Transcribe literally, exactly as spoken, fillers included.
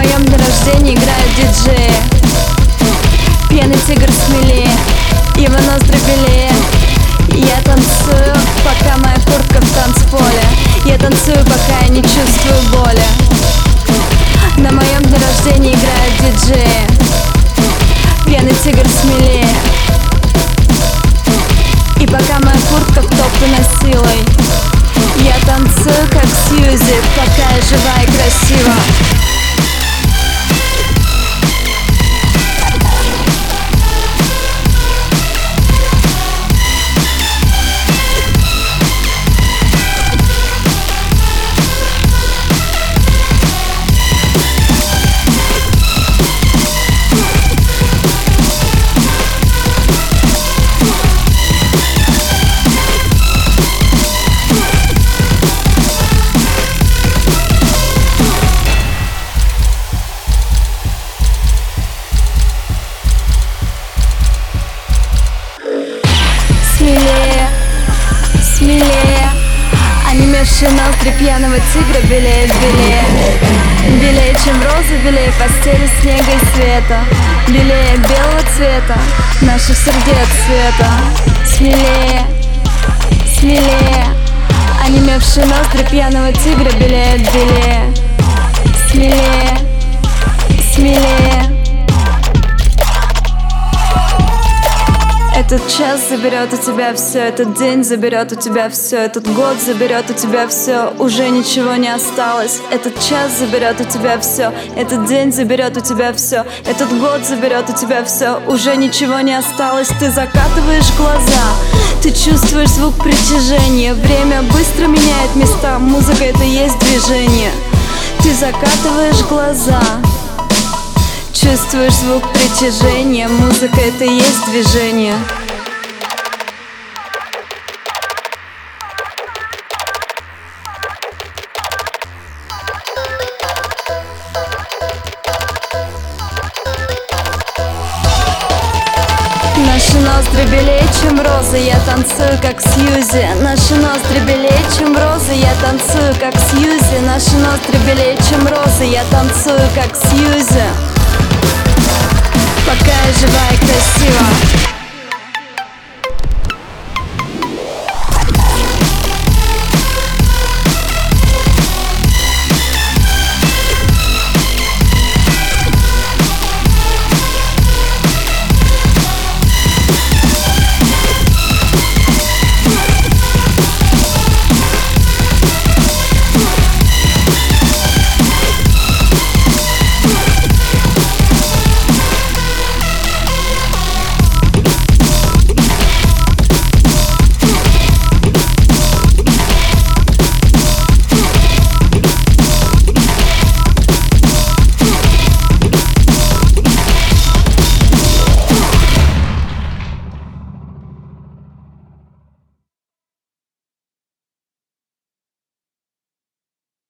моем дне рождения играют диджеи. Пьяный тигр смелее, его ноздри белее. Я танцую, пока моя куртка в танцполе. Я танцую, пока я не чувствую боли. На моем дне рождения играют диджеи. Пьяный тигр смелее. И пока моя куртка втоптана силой, я танцую, как Сьюзи, пока я жива и красива. Смелее, смелее, онемевшие ноздри пьяного тигра белеют белее. Белее, чем розы, белее постели снега и света. Белее белого цвета наших сердец света. Смелее, смелее, онемевшие ноздри пьяного тигра белеют белее. Смелее, смелее. Этот час заберет у тебя все, этот день заберет у тебя все, этот год заберет у тебя все, уже ничего не осталось. Этот час заберет у тебя все, этот день заберет у тебя все, этот год заберет у тебя все, уже ничего не осталось. Ты закатываешь глаза, ты чувствуешь звук притяжения. Время быстро меняет места, музыка — это есть движение. Ты закатываешь глаза, чувствуешь звук притяжения. Музыка — это есть движение. Наши ноздри белее, чем розы, я танцую, как Сьюзи. Наши ноздри белее, чем розы, я танцую, как Сьюзи. Наши ноздри белее, чем розы, я танцую, как Сьюзи, пока я жива и красива.